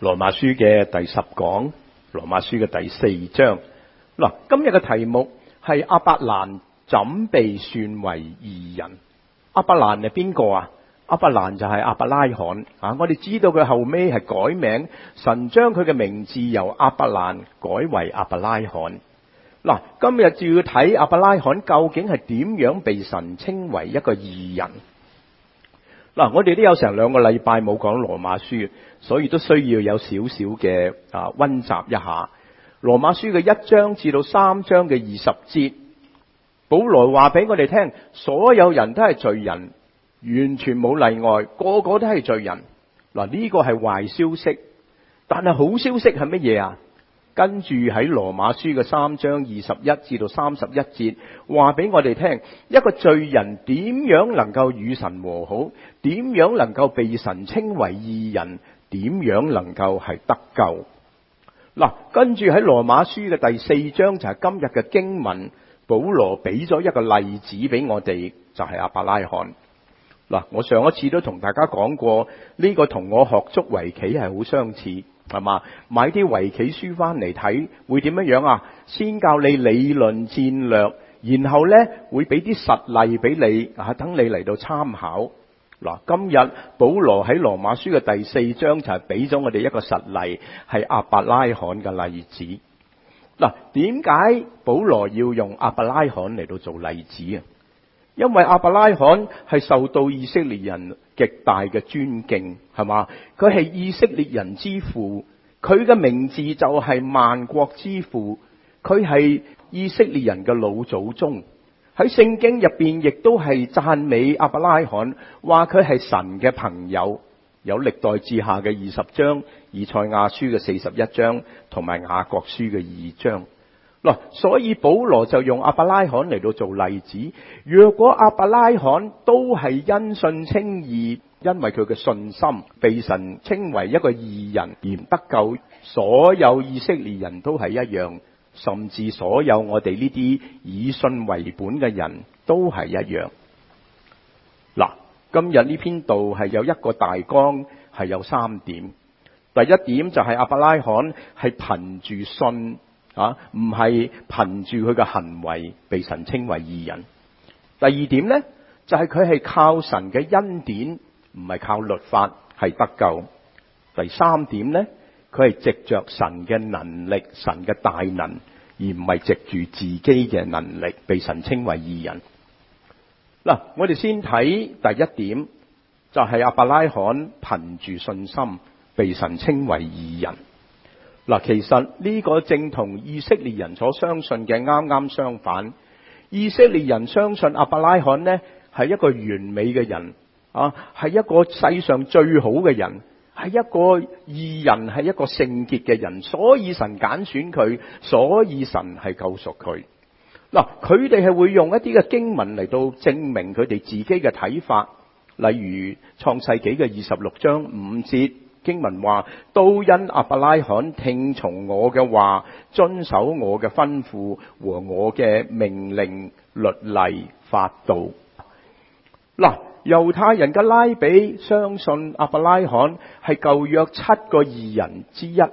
羅馬書嘅第10講，羅馬書嘅第4章。嗱，今日嘅題目係亞伯蘭怎被算為義人？亞伯蘭係邊個啊？亞伯蘭就係亞伯拉罕啊！我哋知道佢後尾係改名，神將佢嘅名字由亞伯蘭改為亞伯拉罕。嗱，今日就要睇亞伯拉罕究竟係點樣被神稱為一個義人。嗱，我哋都有成2個禮拜冇講羅馬書，所以都需要有少少嘅溫習一下羅馬書嘅1章至到3章嘅20節。保羅話俾我哋聽，所有人都係罪人，完全冇例外，個個都係罪人。嗱，呢個係壞消息，但係好消息係乜嘢啊？跟住喺羅馬書嘅3章21至到31節，話俾我哋聽，一個罪人點樣能夠與神和好，點樣能夠被神稱為義人，點樣能夠係得救。嗱，跟住喺羅馬書嘅第4章就係今日嘅經文，保羅俾咗一個例子俾我哋，就係亞伯拉罕。嗱，我上一次都同大家講過，呢個同我學捉圍棋係好相似。係嘛？買啲圍棋書翻嚟睇，會點樣啊？先教你理論戰略，然後呢會俾啲實例俾你等你嚟到參考。嗱，今日保羅喺羅馬書嘅第4章就係俾咗我哋一個實例，係亞伯拉罕嘅例子。嗱，點解保羅要用亞伯拉罕嚟到做例子啊？因為亞伯拉罕係受到以色列人極大嘅尊敬，係嘛？佢係以色列人之父，佢嘅名字就係萬國之父，佢係以色列人嘅老祖宗。喺聖經入邊亦都係讚美亞伯拉罕，話佢係神嘅朋友。有歷代志下嘅20章，以賽亞書嘅41章，同埋雅各書嘅2章。嗱，所以保羅就用亞伯拉罕嚟到做例子。若果亞伯拉罕都係因信稱義，因為佢嘅信心被神稱為一個義人而唔得救，所有以色列人都係一樣，甚至所有我哋呢啲以信為本嘅人都係一樣。嗱，今日呢篇道係有一個大綱，係有3點。第一點就係亞伯拉罕係憑住信唔係憑住佢嘅行為被神稱為義人。第2點呢，就係佢係靠神嘅恩典，唔係靠律法係得救。第3點呢，佢係藉着神嘅能力、神嘅大能，而唔係藉住自己嘅能力被神稱為義人。嗱，我哋先睇第一點，就係亞伯拉罕憑住信心被神稱為義人。嗱，其實呢個正同以色列人所相信嘅啱啱相反。以色列人相信亞伯拉罕呢係一個完美嘅人，係一個世上最好嘅人，係一個義人，係一個聖潔嘅人，所以神揀選佢，所以神係救贖佢。嗱，佢哋係會用一啲嘅經文嚟到證明佢哋自己嘅睇法，例如創世紀嘅26章5節。經文話，都因亞伯拉罕聽從我嘅話，遵守我嘅吩咐和我嘅命令、律例、法度。嗱，猶太人嘅拉比相信亞伯拉罕係舊約7個義人之一。呢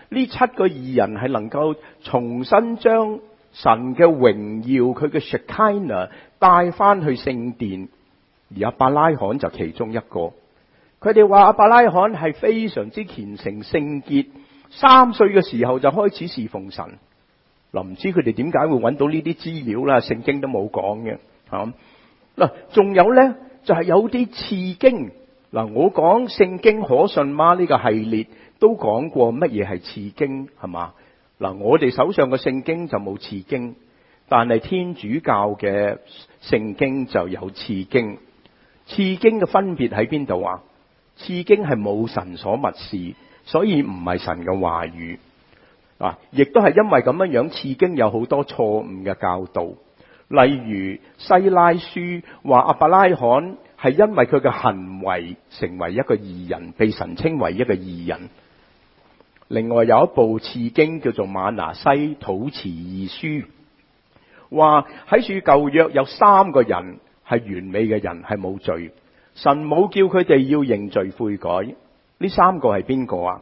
7個義人係能夠重新將神嘅榮耀，佢嘅 Shekinah 帶翻去聖殿，而亞伯拉罕就其中一個。佢哋話亞伯拉罕係非常之虔誠聖潔，3歲嘅時候就開始侍奉神。嗱，唔知佢哋點解會揾到呢啲資料啦？聖經都冇講嘅。嗱，仲有呢，就係有啲次經。嗱，我講聖經可信嗎呢個系列都講過乜嘢係次經，係嘛？嗱，我哋手上嘅聖經就冇次經，但係天主教嘅聖經就有次經。次經嘅分別喺邊度啊？次經係冇神所默示，所以唔係神嘅話語。亦都係因為咁樣，次經有好多錯誤嘅教導。例如西拉書話亞伯拉罕係因為佢嘅行為成為一個義人，被神稱為一個義人。另外有一部次經叫做瑪拿西土辭義書，話喺處舊約有3個人係完美嘅人，係冇罪。神冇叫佢哋要認罪悔改。呢3個係邊個啊？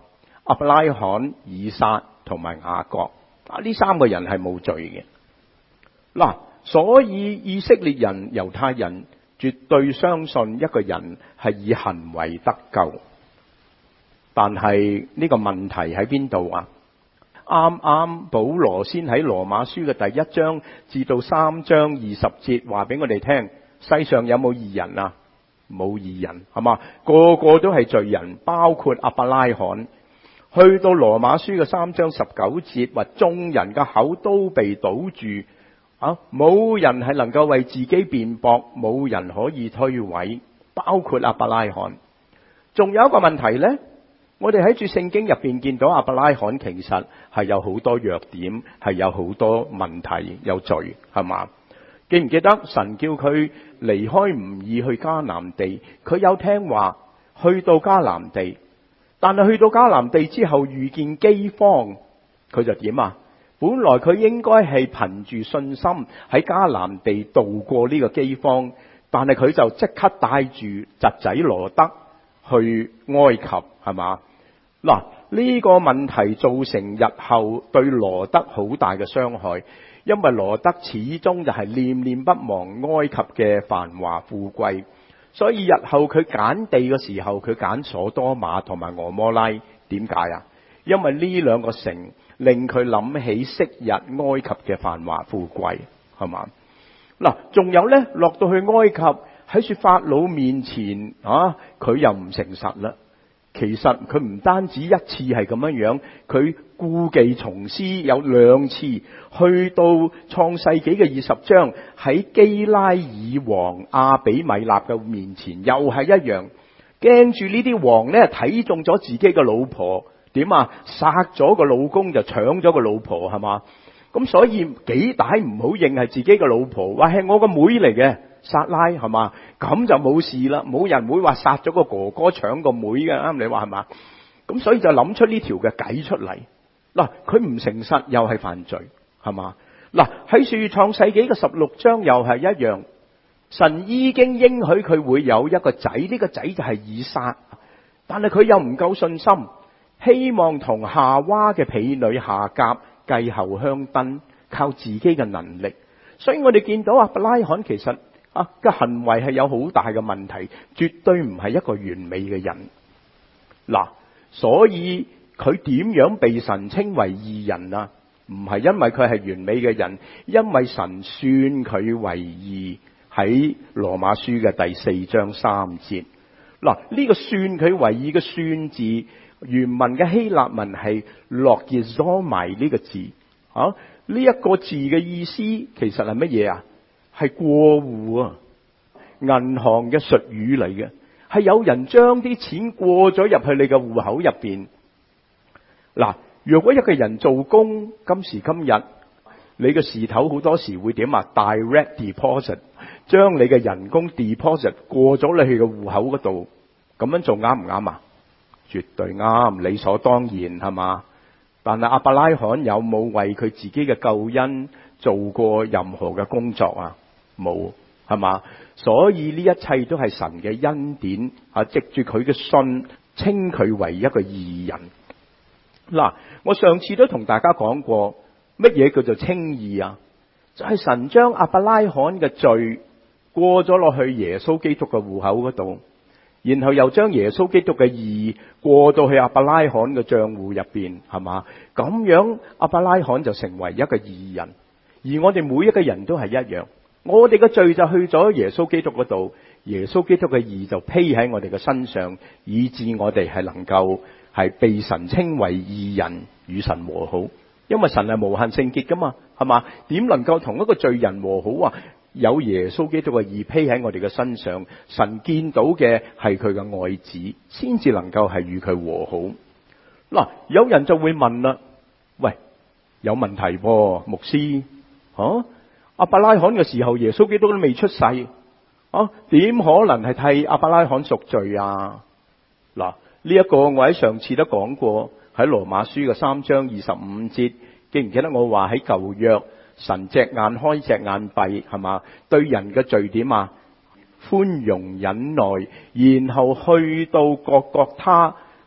亞伯拉罕、以撒同埋雅各。呢三個人係冇罪嘅。嗱，所以以色列人、猶太人絕對相信一個人係以行為得救。但係呢個問題喺邊度啊？啱啱保羅先喺羅馬書嘅第1章至到3章20節話俾我哋聽，世上有冇義人啊？冇義人，係嘛？個個都係罪人，包括亞伯拉罕。去到羅馬書嘅3章19節話，眾人嘅口都被堵住，冇人係能夠為自己辯駁，冇人可以推諉，包括亞伯拉罕。仲有一個問題呢，我哋喺住聖經入邊見到亞伯拉罕其實係有好多弱點，係有好多問題，有罪，係嘛？記唔記得神叫佢離開吾珥去迦南地，佢有聽話去到迦南地，但係去到迦南地之後遇見饑荒，佢就點啊？本來佢應該係憑住信心喺迦南地度過呢個饑荒，但係佢就即刻帶住侄仔羅德去埃及，係嘛？嗱，呢個問題造成日後對羅德好大嘅傷害，因為羅德始終就係念念不忘埃及嘅繁華富貴，所以日後佢揀地嘅時候，佢揀所多瑪同埋俄摩拉。點解啊？因為呢兩個城令佢諗起昔日埃及嘅繁華富貴，係嘛？嗱，仲有呢，落到去埃及喺說法老面前佢又唔誠實啦。其實佢唔單止一次係咁樣，佢故技重施，有2次去到創世紀嘅20章，喺基拉耳王亞比米納嘅面前又係一樣，驚住呢啲王呢睇中咗自己嘅老婆，點啊？殺咗個老公就搶咗個老婆，係嘛？咁所以幾大唔好認係自己嘅老婆，話係我個妹嚟嘅。撒拉，係嘛？咁就冇事啦，冇人會話殺咗個哥哥搶個妹嘅，啱你話係嘛？咁所以就諗出呢條嘅計出嚟。嗱，佢唔誠實又係犯罪，係嘛？嗱，喺創世紀嘅16章又係一樣，神已經應許佢會有一個仔，呢個仔就係以撒，但係佢又唔夠信心，希望同夏娃嘅婢女夏甲繼後香燈，靠自己嘅能力。所以我哋見到亞伯拉罕其實嘅行為係有好大嘅問題，絕對唔係一個完美嘅人。嗱，所以佢點樣被神稱為義人啊？唔係因為佢係完美嘅人，因為神算佢為義。喺羅馬書嘅第4章3節，嗱，呢個算佢為義嘅算字，原文嘅希臘文係logizomai呢個字。呢一個字嘅意思其實係乜嘢啊？係過戶啊，銀行嘅術語嚟嘅，係有人將啲錢過咗入去你嘅戶口入邊。嗱，如果一個人做工，今時今日你嘅事頭好多時會點啊 ？direct deposit， 將你嘅人工 deposit 過咗你去嘅戶口嗰度，咁樣做啱唔啱啊？絕對啱，理所當然，係嘛？但係亞伯拉罕有冇為佢自己嘅救恩做過任何嘅工作啊？冇，係嘛？所以呢一切都係神嘅恩典，藉住佢嘅信稱佢為一個義人。嗱，我上次都同大家講過，乜嘢叫做稱義啊？就係神將亞伯拉罕嘅罪過咗落去耶穌基督嘅戶口嗰度，然後又將耶穌基督嘅義過到去亞伯拉罕嘅賬戶入邊，係嘛？咁樣亞伯拉罕就成為一個義人，而我哋每一個人都係一樣，我哋嘅罪就去咗耶穌基督嗰度，耶穌基督嘅義就披喺我哋嘅身上，以致我哋係能夠係被神稱為義人，與神和好。因為神係無限聖潔噶嘛，係嘛？點能夠同一個罪人和好啊？有耶穌基督嘅義披喺我哋嘅身上，神見到嘅係佢嘅愛子，先至能夠係與佢和好。嗱，有人就會問啦，喂，有問題噃，牧師，亞伯拉罕嘅時候，耶穌基督都未出世，點可能係替亞伯拉罕贖罪啊？嗱，呢一個我喺上次都講過，喺羅馬書嘅3章25節，記唔記得我話喺舊約神隻眼開隻眼閉，係嘛？對人嘅罪點啊？寬容忍耐，然後去到各各他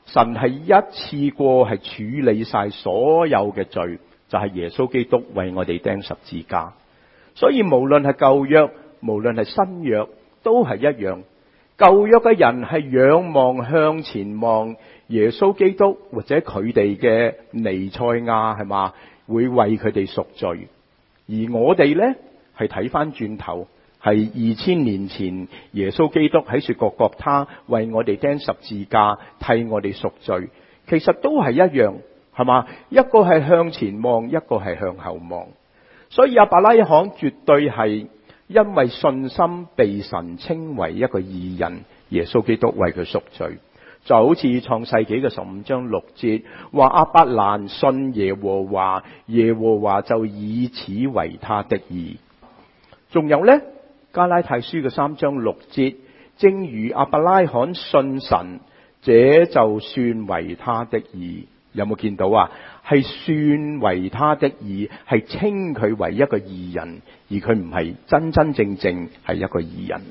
神係一次過係處理晒所有嘅罪，就係耶穌基督為我哋釘十字架。所以無論係舊約，無論係新約，都係一樣。舊約嘅人係仰望向前望耶穌基督或者佢哋嘅彌賽亞，係嘛，會為佢哋贖罪。而我哋呢，係睇翻轉頭，係2000年前耶穌基督喺雪各各他為我哋釘十字架，替我哋贖罪。其實都係一樣，係嘛？一個係向前望，一個係向後望。所以亞伯拉罕絕對係因為信心被神稱為一個義人，耶穌基督為佢贖罪。就好似創世紀嘅15章6節話，亞伯蘭信耶和華，耶和華就以此為他的義。仲有呢，加拉太書嘅3章6節，正如亞伯拉罕信神，這就算為他的義。有冇見到啊？係算為他的義，係稱佢為一個義人，而佢唔係真真正正係一個義人。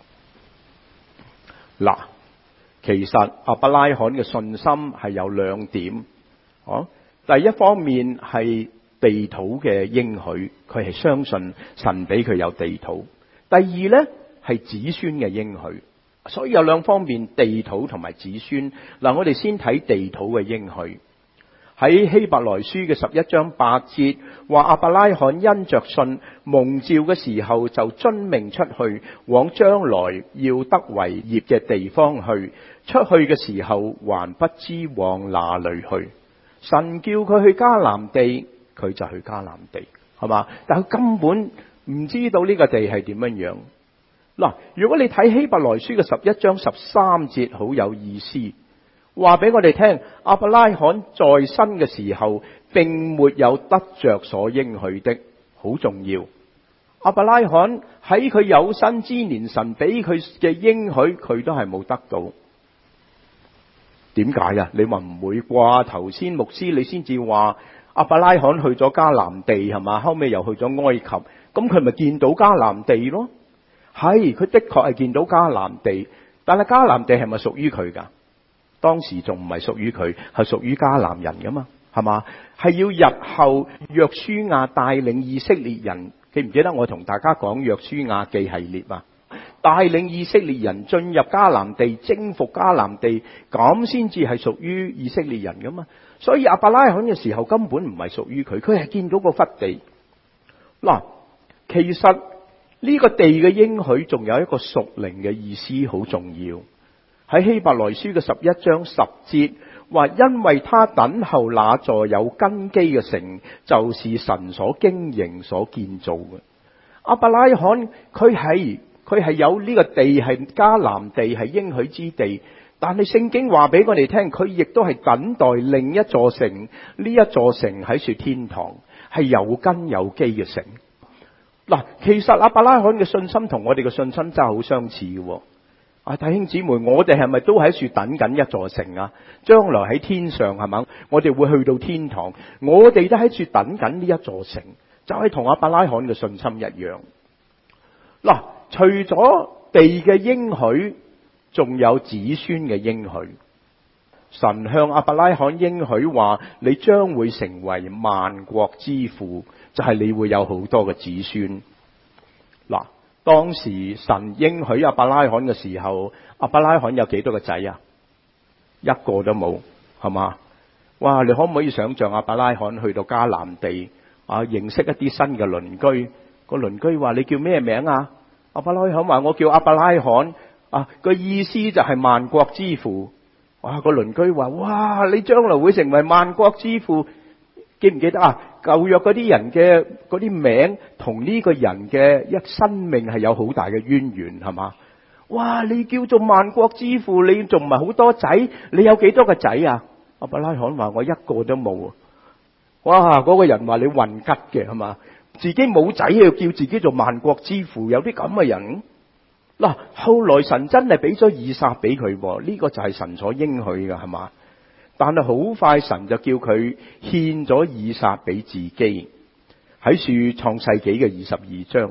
嗱，其實亞伯拉罕嘅信心係有2點。第一方面係地土嘅應許，佢係相信神俾佢有地土。第二呢，係子孫嘅應許。所以有2方面，地土同埋子孫。嗱，我哋先睇地土嘅應許。喺希伯來書嘅11章8節話，亞伯拉罕因着信蒙召嘅時候，就遵命出去，往將來要得為業嘅地方去。出去嘅時候還不知往哪裏去。神叫佢去迦南地，佢就去迦南地，係嘛？但佢根本唔知道呢個地係點樣樣。嗱，如果你睇希伯來書嘅11章13節，好有意思。話俾我哋聽，亞伯拉罕在生嘅時候，並沒有得着所應許的，好重要。亞伯拉罕喺佢有生之年，神俾佢嘅應許，佢都係冇得到。點解啊？你話唔會啩？頭先牧師你先至話亞伯拉罕去咗迦南地，係嘛？後尾又去咗埃及，咁佢咪見到迦南地咯？係，佢的確係見到迦南地，但係迦南地係咪屬於佢噶？當時仲唔係屬於佢，係屬於迦南人噶嘛，係嘛？係要日後約書亞帶領以色列人，記唔記得我同大家講約書亞記系列啊？帶領以色列人進入迦南地，征服迦南地，咁先至係屬於以色列人噶嘛。所以亞伯拉罕嘅時候根本唔係屬於佢，佢係見到個忽地。嗱，其實呢個地嘅應許仲有一個屬靈嘅意思，好重要。喺希伯來書嘅11章10節話，因為他等候那座有根基嘅城，就是神所經營所建造嘅。亞伯拉罕佢係有呢個地，係迦南地，係應許之地，但係聖經話俾我哋聽，佢亦都係等待另一座城。呢一座城喺說天堂，係有根有基嘅城。嗱，其實亞伯拉罕嘅信心同我哋嘅信心真係好相似嘅。弟兄姊妹，我哋係咪都喺處等緊一座城啊？將來喺天上，係咪？我哋會去到天堂，我哋都喺處等緊呢一座城，就係同亞伯拉罕嘅信心一樣。嗱，除咗地嘅應許，仲有子孫嘅應許。神向亞伯拉罕應許話，你將會成為萬國之父，就係你會有好多嘅子孫。嗱，當時神應許亞伯拉罕嘅時候，亞伯拉罕有幾多個仔啊？一個都冇，係嘛？哇！你可唔可以想象亞伯拉罕去到迦南地認識一啲新嘅鄰居？個鄰居話：你叫咩名啊？亞伯拉罕話：我叫亞伯拉罕。個意思就係萬國之父。哇！個鄰居話：哇！你將來會成為萬國之父。記唔記得啊？舊約嗰啲人嘅嗰啲名同呢個人嘅一生命係有好大嘅淵源，係嘛？哇！你叫做萬國之父，你仲唔係好多仔？你有幾多個仔啊？亞伯拉罕話：我一個都冇。哇！嗰個人話：你混吉嘅，係嘛？自己冇仔要叫自己做萬國之父，有啲咁嘅人。嗱，後來神真係俾咗以撒俾佢，呢個就係神所應許嘅，係嘛？但係好快神就叫佢獻咗以撒俾自己。喺樹創世紀嘅22章，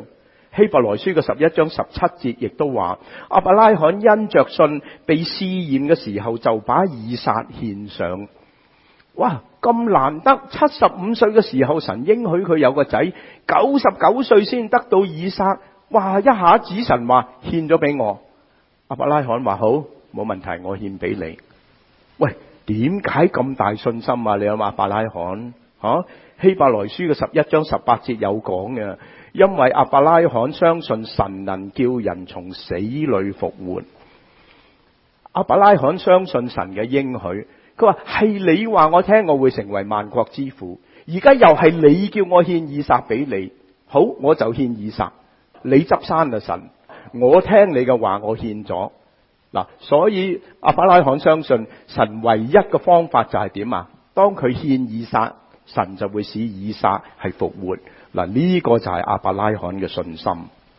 希伯來書嘅11章17節亦都話，亞伯拉罕因着信被試驗嘅時候，就把以撒獻上。哇，咁難得，75歲嘅時候神應許佢有個仔，99歲先得到以撒。哇，一下子神話獻咗俾我，亞伯拉罕話好，冇問題，我獻俾你。喂，點解咁大信心啊？你有亞伯拉罕希伯來書嘅11章18節有講嘅，因為亞伯拉罕相信神能叫人從死裏復活。亞伯拉罕相信神嘅應許，佢話係你話我聽，我會成為萬國之父。而家又係你叫我獻以撒俾你，好，我就獻以撒。你執生啊神，我聽你嘅話，我獻咗。嗱，所以亞伯拉罕相信神唯一嘅方法就係點啊？當佢獻以撒，神就會使以撒係復活。嗱，呢個就係亞伯拉罕嘅信心。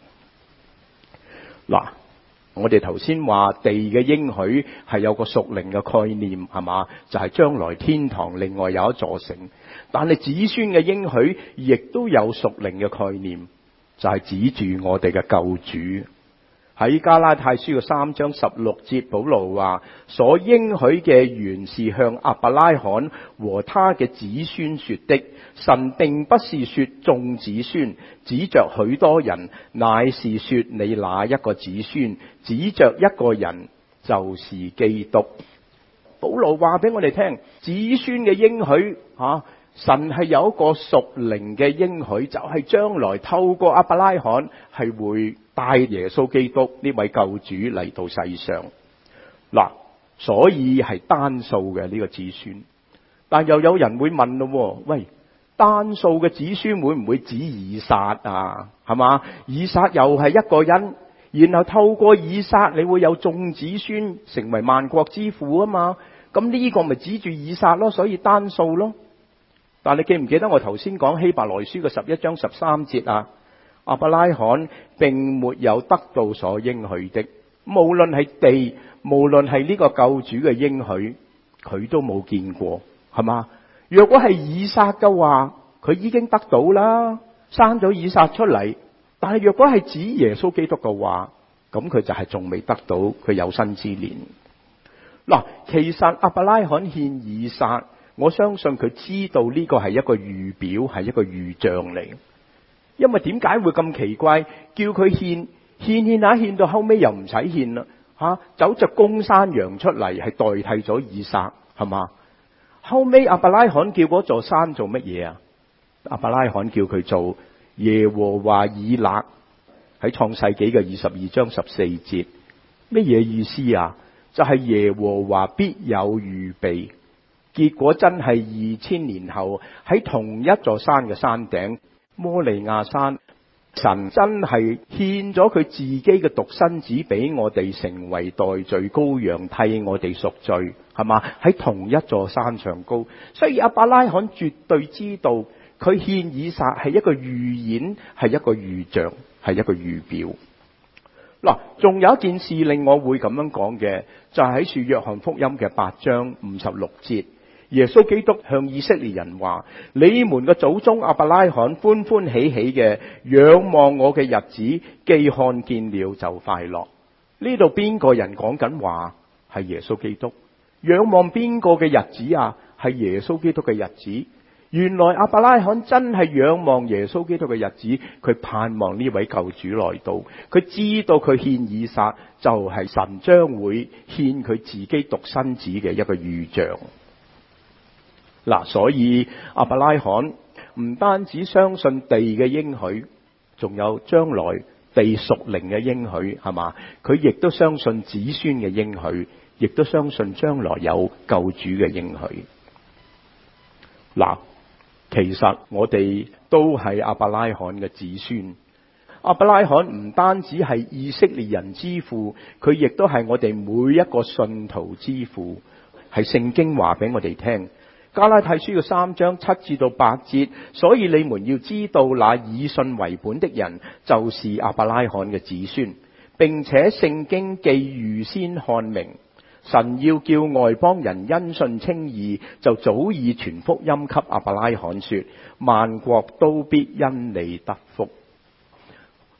嗱，我哋頭先話地嘅應許係有個屬靈嘅概念，係嘛？就係將來天堂另外有一座城。但係子孫嘅應許亦都有屬靈嘅概念，就係指住我哋嘅救主。喺加拉太書嘅3章16節，保羅話：所應許嘅原是向亞伯拉罕和他嘅子孫說的。神並不是說眾子孫，指着許多人，乃是說你那一個子孫，指着一個人，就是基督。保羅話俾我哋聽，子孫嘅應許神係有一個屬靈嘅應許，就係將來透過亞伯拉罕係會帶耶穌基督呢位救主嚟到世上。嗱，所以係單數嘅呢個子孫。但又有人會問咯，喂，單數嘅子孫會唔會指以撒啊？係嘛？以撒又係一個人，然後透過以撒你會有眾子孫成為萬國之父啊嘛？咁呢個咪指住以撒咯，所以單數咯。但你記唔記得我頭先講希伯來書嘅11章13節啊？亞伯拉罕並沒有得到所應許的，無論係地，無論係呢個救主嘅應許，佢都冇見過，係嘛？若果係以撒嘅話，佢已經得到啦，生咗以撒出嚟。但係若果係指耶穌基督嘅話，咁佢就係仲未得到佢有生之年。嗱，其實亞伯拉罕獻以撒，我相信佢知道呢個係一個預表，係一個預象嚟。因為點解會咁奇怪？叫佢獻下，獻到後尾又唔使獻啦，走隻公山羊出嚟係代替咗以撒，係嘛？後尾亞伯拉罕叫嗰座山做乜嘢啊？亞伯拉罕叫佢做耶和華以勒，喺創世紀嘅22章14節，乜嘢意思啊？就係耶和華必有預備。結果真係2000年後喺同一座山嘅山頂，摩利亞山，神真係獻咗佢自己嘅獨生子俾我哋，成為代罪羔羊，替我哋贖罪，係嘛？喺同一座山上高，所以亞伯拉罕絕對知道佢獻以撒係一個預演，係一個預象，係一個預表。嗱，仲有一件事令我會咁樣講嘅，就係喺《約翰福音》嘅8章56節。耶穌基督向以色列人話：你們嘅祖宗亞伯拉罕歡歡喜喜嘅仰望我嘅日子，既看見了就快樂。呢度邊個人講緊話？係耶穌基督。仰望邊個嘅日子啊？係耶穌基督嘅日子。原來亞伯拉罕真係仰望耶穌基督嘅日子，佢盼望呢位救主來到。佢知道佢獻以撒就係神將會獻佢自己獨生子嘅一個預象。嗱，所以亞伯拉罕唔單止相信地嘅應許，仲有將來地屬靈嘅應許，係嘛？佢亦都相信子孫嘅應許，亦都相信將來有救主嘅應許。嗱，其實我哋都係亞伯拉罕嘅子孫。亞伯拉罕唔單止係以色列人之父，佢亦都係我哋每一個信徒之父。係聖經話俾我哋聽。加拉太書嘅3章7至到8節，所以你們要知道，那以信為本的人，就是亞伯拉罕嘅子孫，並且聖經既預先看明，神要叫外邦人因信稱義，就早已傳福音給亞伯拉罕說：萬國都必因你得福。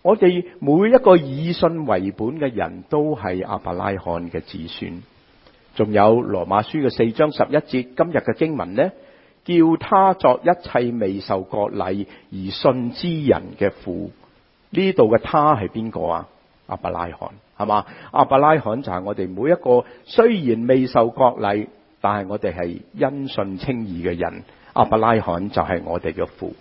我哋每一個以信為本嘅人都係亞伯拉罕嘅子孫。仲有羅馬書嘅4章11節，今日嘅經文呢，叫他作一切未受割禮而信之人嘅父。呢度嘅他係邊個啊？亞伯拉罕，係嘛？亞伯拉罕就係我哋每一個雖然未受割禮，但係我哋係因信稱義嘅人。亞伯拉罕就係我哋嘅父。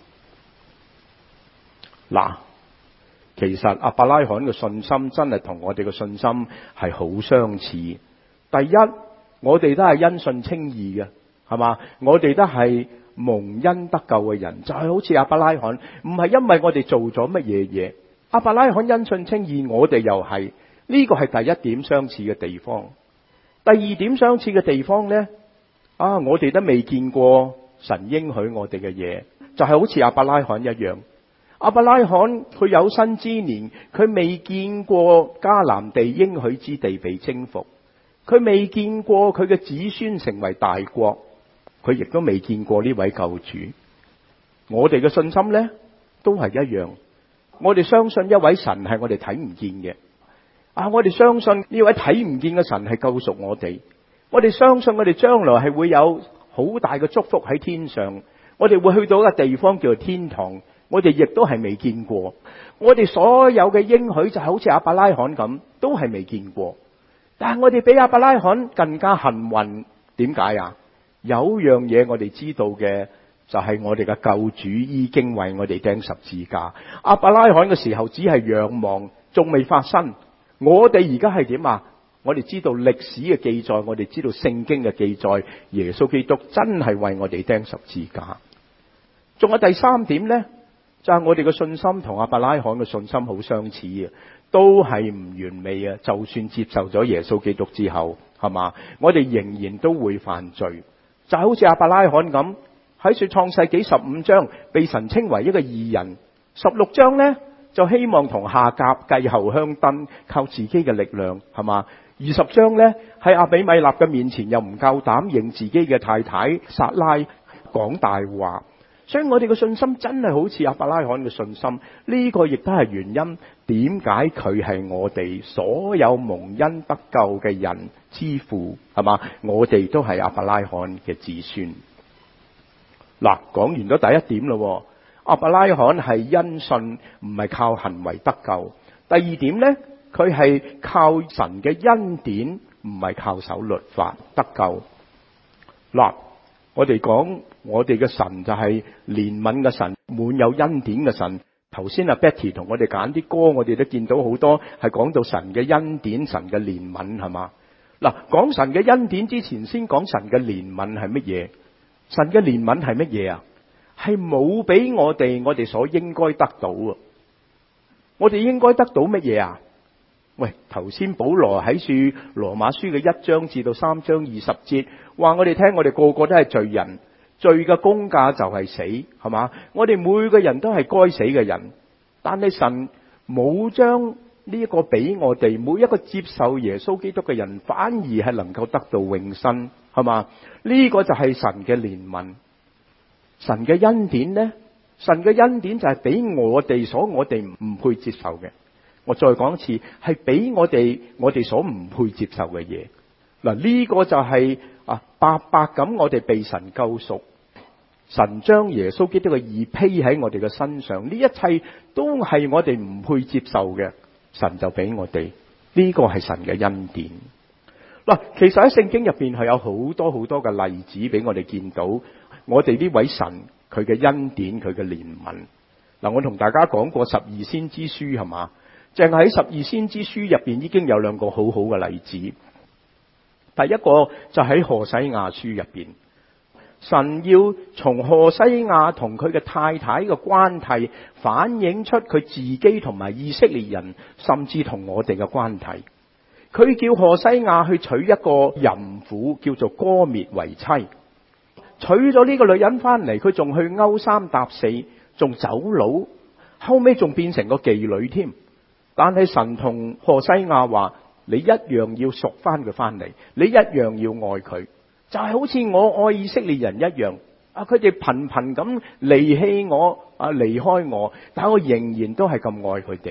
嗱，其實亞伯拉罕嘅信心真係同我哋嘅信心係好相似。第一，我哋都係因信稱義嘅，係嘛？我哋都係蒙恩得救嘅人，就係好似亞伯拉罕，唔係因為我哋做咗乜嘢嘢。亞伯拉罕因信稱義，我哋又係，呢個係第一點相似嘅地方。第二點相似嘅地方呢，我哋都未見過神應許我哋嘅嘢，就係好似亞伯拉罕一樣。亞伯拉罕佢有生之年，佢未見過迦南地應許之地被征服，佢未見過佢嘅子孫成為大國，佢亦都未見過呢位救主。我哋嘅信心呢，都係一樣。我哋相信一位神係我哋睇唔見嘅。我哋相信呢位睇唔見嘅神係救贖我哋。我哋相信我哋將來係會有好大嘅祝福喺天上。我哋會去到一個地方叫做天堂。我哋亦都係未見過。我哋所有嘅應許就好似亞伯拉罕咁，都係未見過。但係我哋比亞伯拉罕更加幸運。點解啊？有樣嘢我哋知道嘅，就係我哋嘅救主已經為我哋釘十字架。亞伯拉罕嘅時候只係仰望，仲未發生。我哋而家係點啊？我哋知道歷史嘅記載，我哋知道聖經嘅記載，耶穌基督真係為我哋釘十字架。仲有第三點呢，就係我哋嘅信心同亞伯拉罕嘅信心好相似嘅，都係唔完美啊！就算接受咗耶穌基督之後，係嘛？我哋仍然都會犯罪，就好似亞伯拉罕咁，喺說創世紀15章被神稱為一個義人，16章呢就希望同夏甲繼後香燈，靠自己嘅力量，係嘛？20章呢喺亞比米勒嘅面前又唔夠膽認自己嘅太太撒拉，講大話。所以我哋嘅信心真係好似亞伯拉罕嘅信心，呢個亦都係原因點解佢係我哋所有蒙恩得救嘅人之父，係嘛？我哋都係亞伯拉罕嘅子孫。嗱，講完咗第一點咯，亞伯拉罕係因信，唔係靠行為得救。第二點呢，佢係靠神嘅恩典，唔係靠守律法得救。嗱，我哋講我哋嘅神就係憐憫嘅神，滿有恩典嘅神。頭先阿 Betty 同我哋揀啲歌，我哋都見到好多係講到神嘅恩典、神嘅憐憫，係嘛？嗱，講神嘅恩典之前，先講神嘅憐憫係乜嘢？神嘅憐憫係乜嘢啊？係冇俾我哋所應該得到啊！我哋應該得到乜嘢啊？喂，頭先保羅喺書羅馬書嘅1章至到3章20節，話我哋聽，我哋個個都係罪人，罪嘅工價就係死，係嘛？我哋每個人都係該死嘅人，但係神冇將呢一個俾我哋，每一個接受耶穌基督嘅人，反而係能夠得到永生，係嘛？呢個就係神嘅憐憫，神嘅恩典呢？神嘅恩典就係俾我哋所我哋唔配接受嘅。我再講一次，係俾我哋所唔配接受嘅嘢。嗱，呢個就係白白咁我哋被神救贖，神將耶穌基督嘅義披喺我哋嘅身上，呢一切都係我哋唔配接受嘅，神就俾我哋，呢個係神嘅恩典。嗱，其實喺聖經入邊係有好多好多嘅例子俾我哋見到，我哋呢位神佢嘅恩典，佢嘅憐憫。嗱，我同大家講過十二先知書，係嘛？淨係喺十二先知書入邊已經有兩個好好嘅例子。第一個就喺何西亞書入邊，神要從何西亞同佢嘅太太嘅關係反映出佢自己同埋以色列人，甚至同我哋嘅關係。佢叫何西亞去娶一個淫婦叫做歌篾為妻，娶咗呢個女人翻嚟，佢仲去勾三搭四，仲走佬，後尾仲變成個妓女添。但係神同何西亞話：你一樣要贖翻佢翻嚟，你一樣要愛佢，就係好似我愛以色列人一樣。佢哋頻咁離棄我，離開我，但我仍然都係咁愛佢哋。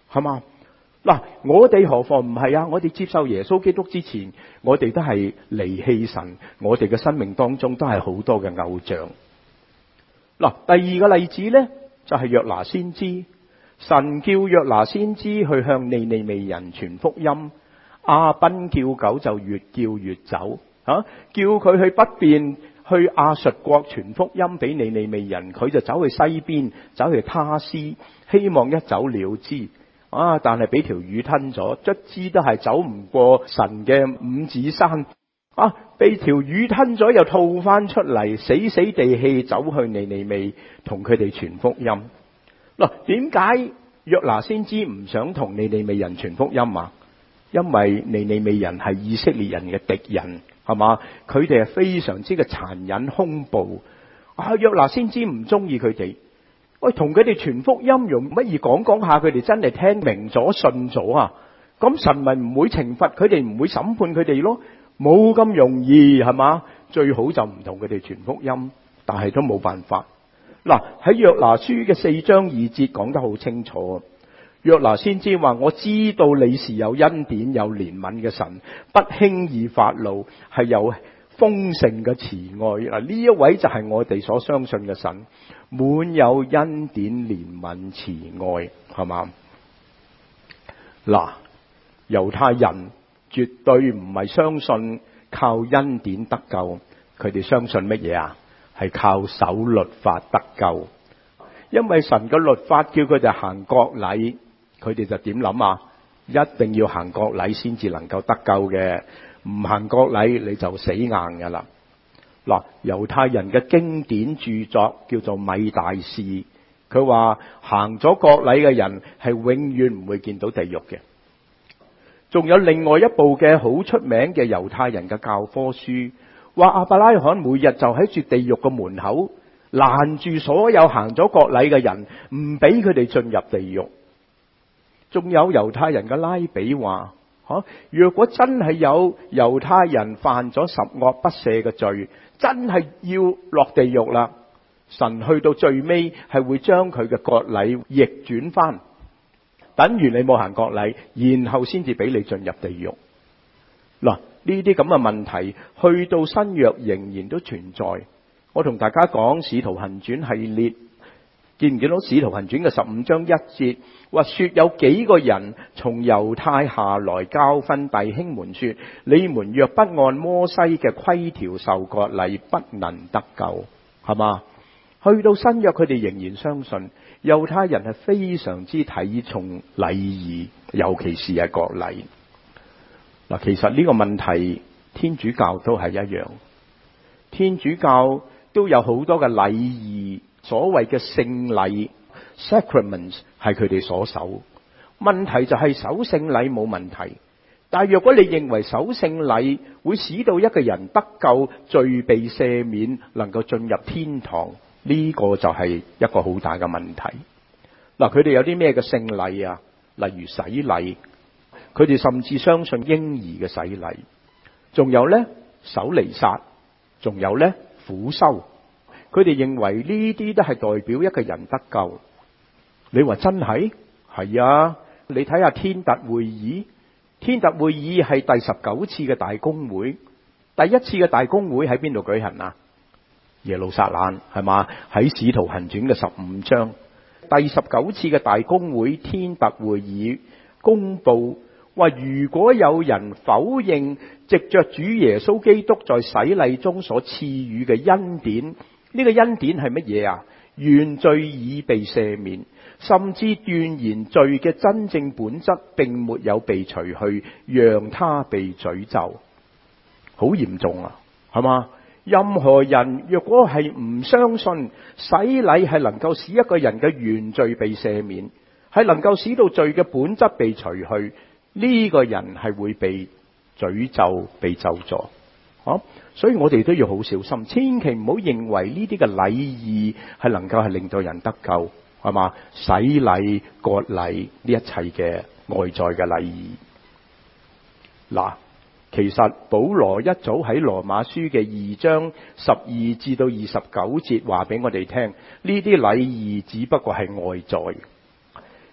係嘛？嗱，我哋何況唔係啊？我哋接受耶穌基督之前，我哋都係離棄神，我哋嘅生命當中都係好多嘅偶像。嗱，第二個例子呢，就係約拿先知，神叫約拿先知去向尼尼微人傳福音，亞賓叫狗就越叫越走，叫佢去北邊去亞述國傳福音俾尼尼微人，佢就走去西邊，走去他施，希望一走了之。但係俾條魚吞咗，卒之都係走唔過神嘅五指山。被條魚吞咗又吐翻出嚟，死死地氣走去尼尼微同佢哋傳福音。嗱，點解約拿先知唔想同尼尼微人傳福音啊？因為尼尼微人係以色列人嘅敵人，係嘛？佢哋係非常之嘅殘忍兇暴。約拿先知唔中意佢哋。喂，同佢哋傳福音容乜易講下，佢哋真係聽明咗信咗啊？咁神咪唔會懲罰佢哋，唔會審判佢哋咯？冇咁容易，係嘛？最好就唔同佢哋傳福音，但係都冇辦法。嗱，喺約拿書嘅4章2節講得好清楚。約拿先知話：我知道你是有恩典有憐憫嘅神，不輕易發怒，係有豐盛嘅慈愛。呢一位就係我哋所相信嘅神，滿有恩典憐憫慈愛，係嘛？嗱，猶太人絕對唔係相信靠恩典得救，佢哋相信乜嘢啊？係靠守律法得救。因為神嘅律法叫佢哋行國禮，佢哋就點諗啊？一定要行國禮先至能夠得救嘅，唔行國禮你就死硬噶啦。嗱，猶太人嘅經典著作叫做米大士，佢話行咗國禮嘅人係永遠唔會見到地獄嘅。仲有另外一部嘅好出名嘅猶太人嘅教科書，話亞伯拉罕每日就喺住地獄嘅門口攔住所有行咗國禮嘅人，唔俾佢哋進入地獄。仲有猶太人嘅拉比話，若果真係有猶太人犯咗十惡不赦嘅罪，真係要落地獄啦，神去到最尾係會將佢嘅國禮逆轉翻，等於你冇行國禮，然後先至俾你進入地獄。嗱，呢啲咁嘅問題去到新約仍然都存在。我同大家講《使徒行傳》系列，見唔見到《使徒行傳》嘅15章1節，話說有幾個人從猶太下來教訓弟兄們說，你們若不按摩西嘅規條受割禮，不能得救，係嘛？去到新約佢哋仍然相信猶太人係非常之睇重禮儀，尤其是係割禮。嗱，其實呢個問題天主教都係一樣，天主教都有好多嘅禮儀，所謂嘅聖禮 sacraments 係佢哋所守。問題就係守聖禮冇問題，但係若果你認為守聖禮會使到一個人得救、罪被赦免、能夠進入天堂，呢個就係一個好大嘅問題。嗱，佢哋有啲咩嘅聖禮啊？例如洗禮，佢哋甚至相信嬰兒嘅洗禮，仲有呢守彌撒，仲有呢苦修。佢哋認為呢啲都係代表一個人得救。你話真係？係啊，你睇下天特會議，天特會議係第19次嘅大公會，第一次嘅大公會喺邊度舉行啊？耶路撒冷，係嘛？喺使徒行傳嘅15章，第19次嘅大公會天特會議公布話，如果有人否認藉着主耶穌基督在洗禮中所賜予嘅恩典，呢個恩典係乜嘢啊？原罪已被赦免，甚至斷言罪嘅真正本質並沒有被除去，讓他被詛咒，好嚴重啊，係嘛？任何人若果係唔相信洗禮係能夠使一個人嘅原罪被赦免，係能夠使到罪嘅本質被除去，呢個人係會被詛咒、被咒詛。所以我哋都要好小心，千祈唔好認為呢啲嘅禮儀係能夠係令到人得救，係嘛？洗禮、割禮呢一切嘅外在嘅禮儀。嗱，其實保羅一早喺羅馬書嘅2章12至到29節話俾我哋聽，呢啲禮儀只不過係外在。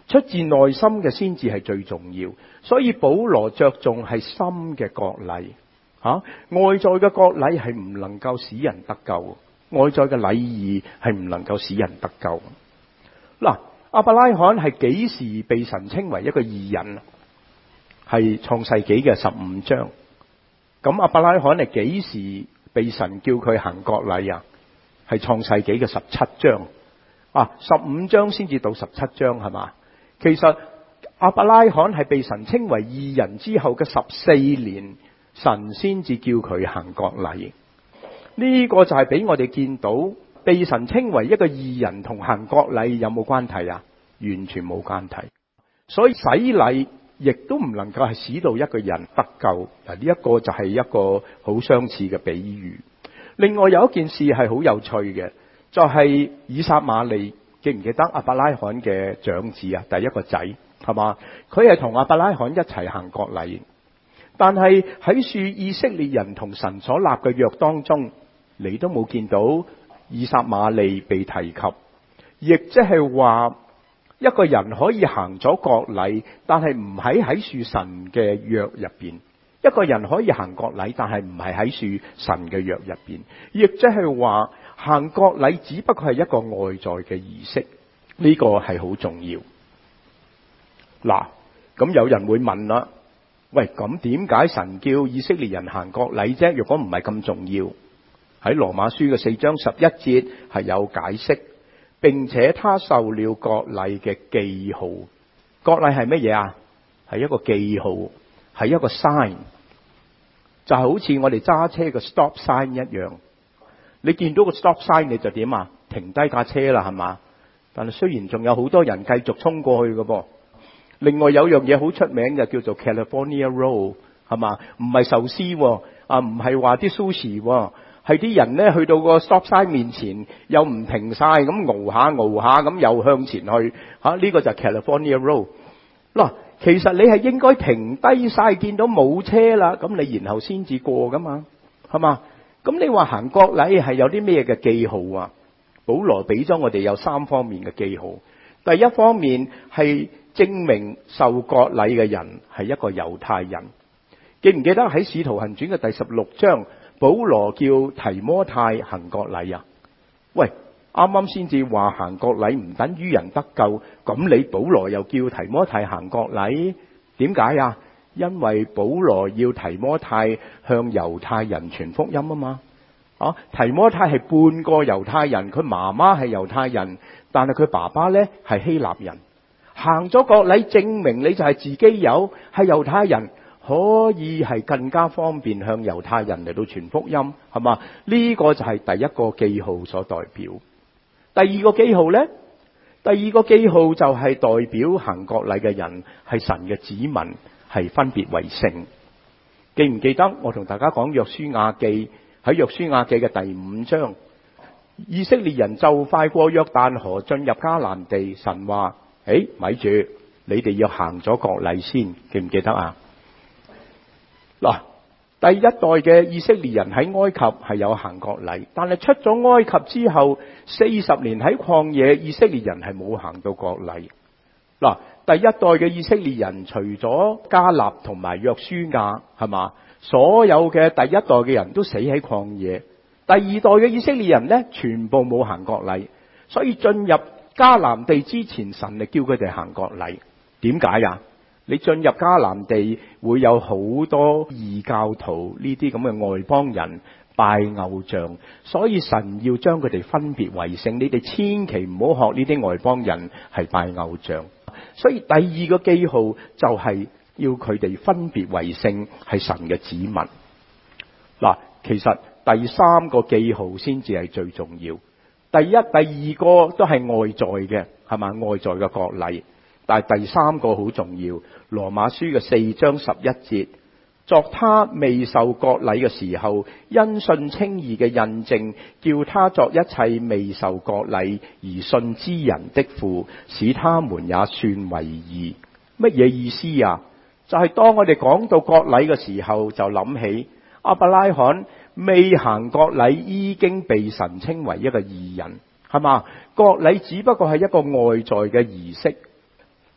出自內心嘅先至係最重要。所以保羅着重係心嘅割禮，外在嘅割禮係唔能夠使人得救，外在嘅禮儀係唔能夠使人得救。嗱，亞伯拉罕係幾時被神稱為一個義人？係創世紀嘅15章。咁亞伯拉罕係幾時被神叫佢行割禮啊？係創世紀嘅17章。15章先至到17章係嘛？其實亞伯拉罕係被神稱為義人之後嘅14年，神先至叫佢行割禮。呢個就係俾我哋見到，被神稱為一個義人同行割禮有冇關係啊？完全冇關係。所以洗禮亦都唔能夠係使到一個人得救。呢一個就係一個好相似嘅比喻。另外有一件事係好有趣嘅，就係以撒瑪利，記唔記得亞伯拉罕嘅長子啊？第一個仔係嘛？佢係同亞伯拉罕一齊行割禮，但係喺樹以色列人同神所立嘅約當中，你都冇見到以撒瑪利被提及，亦即係話一個人可以行咗割禮，但係唔喺樹神嘅約入邊。一個人可以行割禮，但係唔係喺樹神嘅約入邊，亦即係話行割禮只不過係一個外在嘅儀式，呢個係好重要。嗱，咁有人會問啦，喂，咁點解神叫以色列人行割禮啫？如果唔係咁重要，喺羅馬書嘅4章11節係有解釋，並且他受了割禮嘅記號。割禮係乜嘢啊？係一個記號，係一個 sign。就好似我哋揸車嘅 stop sign 一樣，你見到個 stop sign 你就點啊？停低架車啦，係嘛？但係雖然仲有好多人繼續衝過去嘅噃。另外有樣嘢好出名嘅叫做 California Roll， 係嘛？唔係壽司喎，唔係話啲 sushi 喎，係啲人咧去到個 stop sign 面前又唔停晒，咁熬下咁又向前去，呢個就係 California Roll。嗱，其實你係應該停低晒，見到冇車啦，咁你然後先至過噶嘛，係嘛？咁你話行割禮係有啲咩嘅記號啊？保羅俾咗我哋有3方面嘅記號。第一方面係證明受割禮嘅人係一個猶太人。記唔記得喺使徒行傳嘅第16章，保羅叫提摩太行割禮啊？喂，啱啱先至話行割禮唔等於人得救，咁你保羅又叫提摩太行割禮，點解啊？因為保羅要提摩太向猶太人傳福音啊嘛。提摩太係半個猶太人，佢媽媽係猶太人，但係佢爸爸呢係希臘人。行咗割禮證明你就係自己有係猶太人，可以係更加方便向猶太人嚟到傳福音，係嘛？呢個就係第一個記號所代表。第二個記號呢？第二個記號就係代表行割禮嘅人係神嘅子民，係分別為聖。記唔記得我同大家講約書亞記？喺約書亞記嘅第5章，以色列人就快過約旦河進入迦南地，神話：咪住，你哋要行咗割禮先，記唔記得啊？嗱，第一代嘅以色列人喺埃及係有行割禮，但係出咗埃及之後40年喺曠野，以色列人係冇行到割禮。嗱，第一代嘅以色列人除咗迦勒同埋約書亞，係嘛？所有嘅第一代嘅人都死喺曠野，第二代嘅以色列人呢，全部冇行割禮，所以進入迦南地之前，神就叫佢哋行割禮。點解啊？你進入迦南地會有好多異教徒呢啲咁嘅外邦人拜偶像，所以神要將佢哋分別為聖。你哋千祈唔好學呢啲外邦人係拜偶像。所以第二個記號就係要佢哋分別為聖，係神嘅子民。嗱，其實第3個記號先至係最重要。第一、第二個都係外在嘅，係嘛？外在嘅割禮。但係第3個好重要。羅馬書嘅4章11節，作他未受割禮嘅時候，因信稱義嘅印證，叫他作一切未受割禮而信之人的父，使他們也算為義。乜嘢意思啊？就係當我哋講到割禮嘅時候，就諗起亞伯拉罕未行割禮已經被神稱為一個義人，係嘛？割禮只不過係一個外在嘅儀式。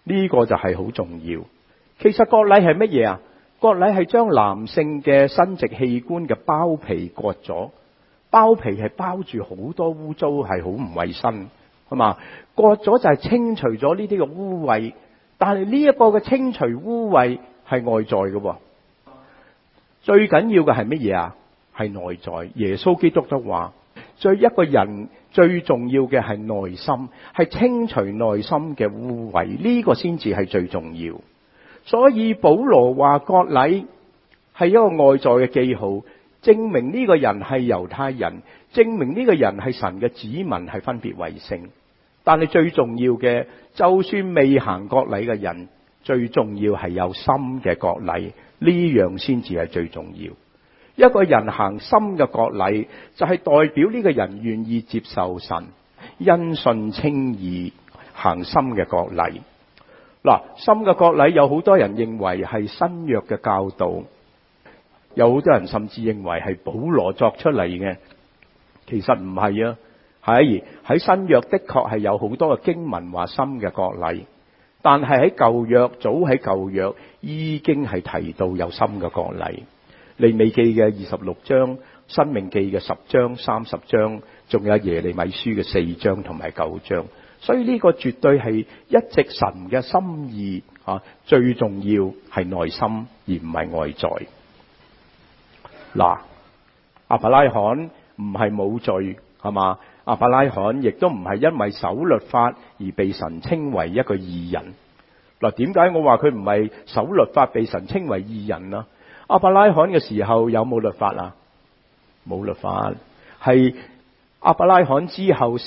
呢個就係好重要。其實割禮係乜嘢啊？割禮係將男性嘅生殖器官嘅包皮割咗，包皮係包住好多污糟，係好唔衛生，係嘛？割咗就係清除咗呢啲嘅污穢，但係呢一個嘅清除污穢係外在嘅，最緊要嘅係乜嘢啊？係內在。耶穌基督都話，一個人最重要嘅係內心，係清除內心嘅污穢，呢個先至係最重要。所以保羅話割禮係一個外在嘅記號，證明呢個人係猶太人，證明呢個人係神嘅子民，係分別為聖。但係最重要嘅，就算未行割禮嘅人，最重要係有心嘅割禮，呢樣先至係最重要。一個人行心嘅割禮，就係代表呢個人願意接受神，因信稱義，行心嘅割禮。嗱，心嘅割禮有好多人認為係新約嘅教導，有好多人甚至認為係保羅作出嚟嘅，其實唔係啊。喺新約的確係有好多嘅經文話心嘅割禮，但係喺舊約，早喺舊約已經係提到有心嘅割禮。利未記嘅26章，申命記嘅10章、30章，仲有耶利米書嘅4章同埋9章。所以呢個絕對係一直神嘅心意啊，最重要係內心而唔係外在。嗱，亞伯拉罕唔係冇罪，係嘛？亞伯拉罕亦都唔係因為守律法而被神稱為一個義人。嗱，點解我話佢唔係守律法被神稱為義人啊？亞伯拉罕嘅時候有冇律法啊？冇律法，係亞伯拉罕之後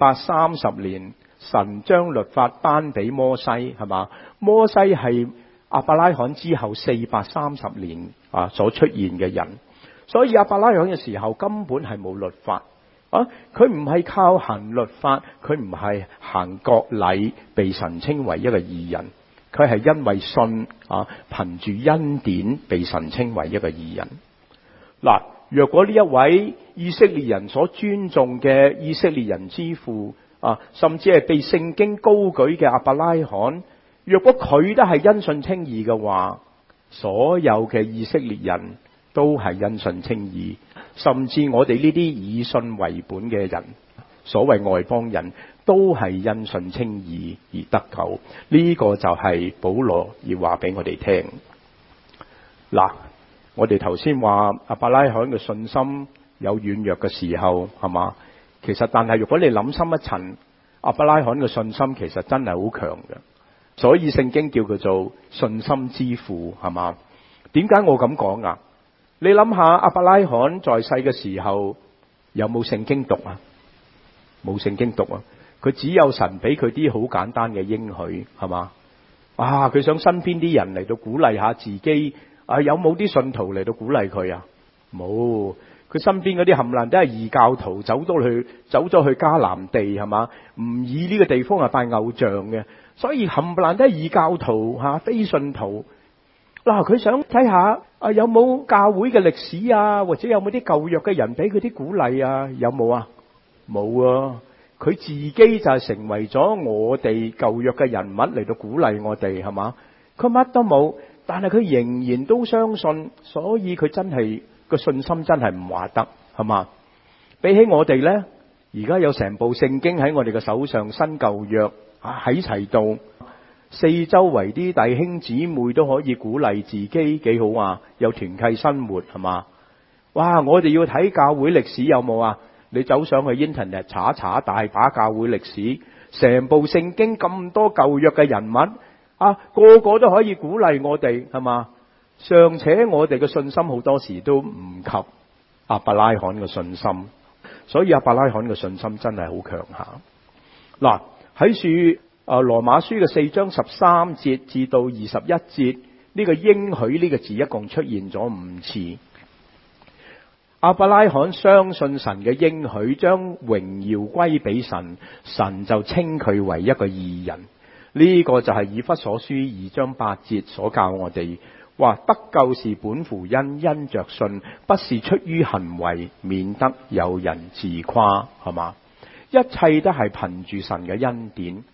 430年，神將律法頒俾摩西，係嘛？摩西係亞伯拉罕之後430年所出現嘅人，所以亞伯拉罕嘅時候根本係冇律法啊！佢唔係靠行律法，佢唔係行割禮被神稱為一個義人。佢係因為信憑住恩典被神稱為一個義人。嗱，若果呢一位以色列人所尊重嘅以色列人之父甚至係被聖經高舉嘅亞伯拉罕，若果佢都係因信稱義嘅話，所有嘅以色列人都係因信稱義，甚至我哋呢啲以信為本嘅人，所謂外邦人，都係因信稱義而得救。呢個就係保羅要話俾我哋聽。嗱，我哋頭先話亞伯拉罕嘅信心有軟弱嘅時候，係嘛？其實但係如果你諗深一層，亞伯拉罕嘅信心其實真係好強嘅，所以聖經叫佢做信心之父，係嘛？點解我咁講啊？你諗下亞伯拉罕在世嘅時候有冇聖經讀啊？冇聖經讀啊！佢只有神俾佢啲好簡單嘅應許，係嘛？佢想身邊啲人嚟到鼓勵下自己，有冇啲信徒嚟到鼓勵佢啊？冇，佢身邊嗰啲冚唪唥都係異教徒，走咗去迦南地，係嘛？唔以呢個地方係拜偶像嘅，所以冚唪唥都係異教徒非信徒。嗱，佢想睇下有冇教會嘅歷史啊，或者有冇啲舊約嘅人俾佢啲鼓勵啊？有冇啊？冇啊！佢自己就係成為咗我哋舊約嘅人物嚟到鼓勵我哋，係嘛？佢乜都冇，但係佢仍然都相信，所以佢真係個信心真係唔話得，係嘛？比起我哋呢，而家有成部聖經喺我哋嘅手上，新舊約喺齊度，四周圍啲弟兄姊妹都可以鼓勵自己，幾好啊！有團契生活，係嘛？哇！我哋要睇教會歷史有冇啊？你走上去 internet 查查，大把教會歷史，成部聖經咁多舊約嘅人物個個都可以鼓勵我哋，係嘛？尚且我哋嘅信心好多時都唔及亞伯拉罕嘅信心，所以亞伯拉罕嘅信心真係好強下。嗱，喺羅馬書嘅4章13節至到21節，呢個應許呢個字一共出現咗5次。亞伯拉罕相信神嘅應許，將榮耀歸俾神，神就稱佢為一個義人。呢個就係以弗所書2章8節所教我哋話，得救是本乎恩，因着信，不是出於行為，免得有人自誇，係嘛？一切都係憑住神嘅恩典。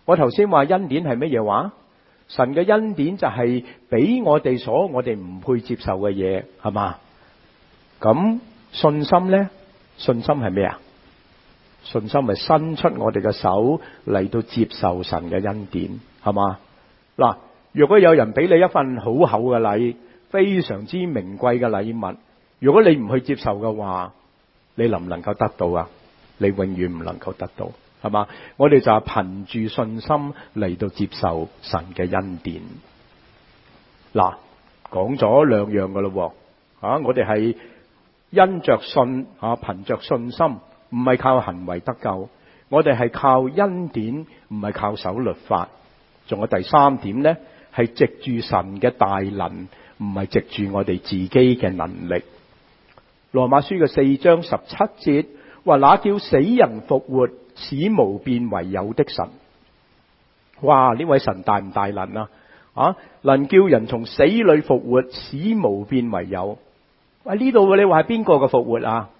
我頭先話恩典係乜嘢話？神嘅恩典就係俾我哋我哋唔配接受嘅嘢，係嘛？咁信心呢？信心係咩啊？信心係伸出我哋嘅手嚟到接受神嘅恩典，係嘛？嗱，如果有人俾你一份好厚嘅禮，非常之名貴嘅禮物，如果你唔去接受嘅話，你能唔能夠得到啊？你永遠唔能夠得到，係嘛？我哋就係憑住信心嚟到接受神嘅恩典。嗱，講咗兩樣噶咯，我哋係因着信憑着信心，唔係靠行為得救。我哋係靠恩典，唔係靠守律法。仲有第三點呢，係藉住神嘅大能，唔係藉住我哋自己嘅能力。羅馬書嘅4章17節話：那叫死人復活，使無變為有的神。哇！呢位神大唔大能啊？能叫人從死裏復活，使無變為有。喂，呢度你話係邊個嘅復活啊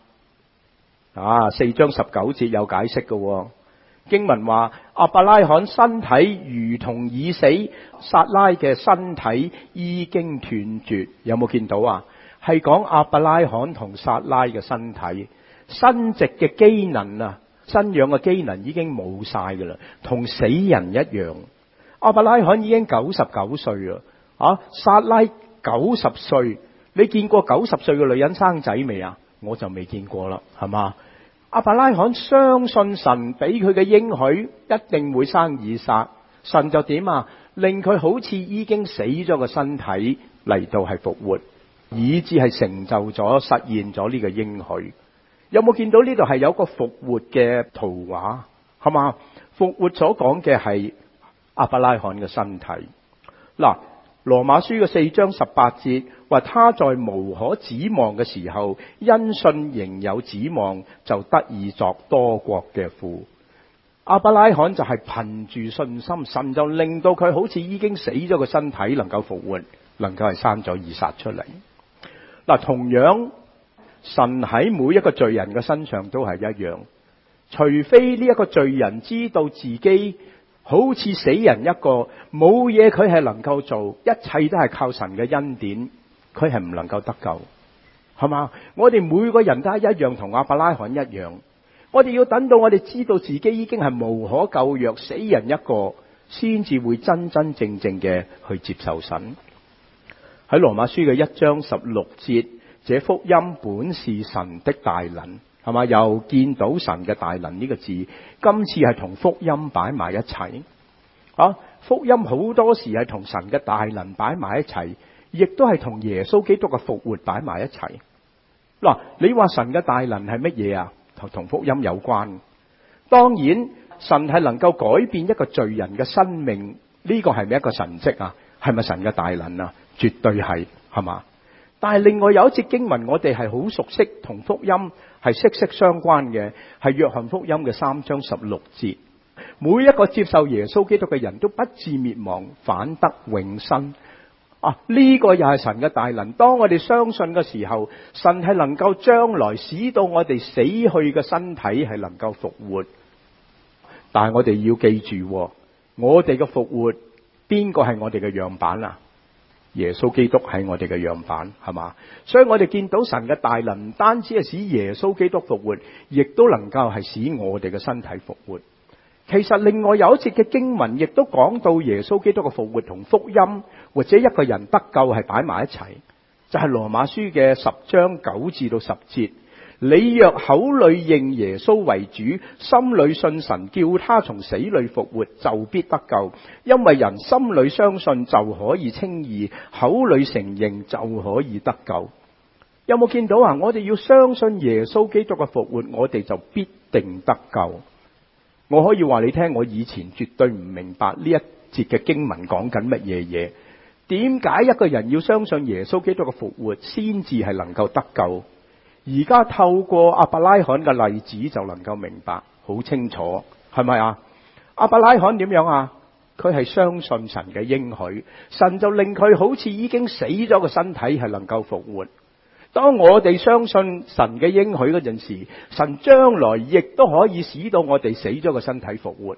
？4章19節有解釋嘅。經文話亞伯拉罕身體如同已死，撒拉嘅身體已經斷絕。有冇見到啊？係講亞伯拉罕同撒拉嘅身體生殖嘅機能啊，生養嘅機能已經冇晒噶啦，同死人一樣。亞伯拉罕已經99歲啦，撒拉90歲。你見過90歲嘅女人生仔未啊？我就未見過啦，係嘛？亞伯拉罕相信神俾佢嘅應許，一定會生以撒。神就點啊？令佢好似已經死咗嘅身體嚟到係復活，以致係成就咗、實現咗呢個應許。有冇見到呢度係有個復活嘅圖畫？係嘛？復活所講嘅係亞伯拉罕嘅身體。嗱，羅馬書嘅4章18節話，他在無可指望嘅時候，因信仍有指望，就得以作多國嘅父。亞伯拉罕就係憑住信心，神就令到佢好似已經死咗嘅身體能夠復活，能夠係生咗以撒出嚟。嗱，同樣神喺每一個罪人嘅身上都係一樣，除非呢一個罪人知道自己好似死人一個，冇嘢佢係能夠做，一切都係靠神嘅恩典，佢係唔能夠得救，係嘛？我哋每個人都係一樣，同亞伯拉罕一樣，我哋要等到我哋知道自己已經係無可救藥，死人一個，先至會真真正正嘅去接受神。喺羅馬書嘅1章16節，這福音本是神的大能，係嘛？又見到神嘅大能呢個字，今次係同福音擺埋一齊。福音好多時係同神嘅大能擺埋一齊，亦都係同耶穌基督嘅復活擺埋一齊。嗱，你話神嘅大能係乜嘢啊？同福音有關。當然，神係能夠改變一個罪人嘅生命，呢個係咪一個神蹟啊？係咪神嘅大能啊？絕對係，係嘛？但係另外有一節經文，我哋係好熟悉，同福音係息息相關嘅，係約翰福音嘅3章16節。每一個接受耶穌基督嘅人都不致滅亡，反得永生。呢個又係神嘅大能。當我哋相信嘅時候，神係能夠將來使到我哋死去嘅身體係能夠復活。但係我哋要記住，我哋嘅復活，邊個係我哋嘅樣板啊？耶穌基督係我哋嘅樣板，係嘛？所以我哋見到神嘅大能，唔單止係使耶穌基督復活，亦都能夠係使我哋嘅身體復活。其實另外有一節嘅經文，亦都講到耶穌基督嘅復活同福音或者一個人得救係擺埋一齊，就係羅馬書嘅10章9至到10節。你若口裏認耶穌為主，心裏信神，叫他從死裏復活，就必得救。因為人心裏相信就可以稱義，口裏承認就可以得救。有冇見到啊？我哋要相信耶穌基督嘅復活，我哋就必定得救。我可以話你聽，我以前絕對唔明白呢一節嘅經文講緊乜嘢嘢。點解一個人要相信耶穌基督嘅復活，先至係能夠得救？而家透過亞伯拉罕嘅例子就能夠明白好清楚，係咪啊？亞伯拉罕點樣啊？佢係相信神嘅應許，神就令佢好似已經死咗嘅身體係能夠復活。當我哋相信神嘅應許嗰陣時，神將來亦都可以使到我哋死咗嘅身體復活。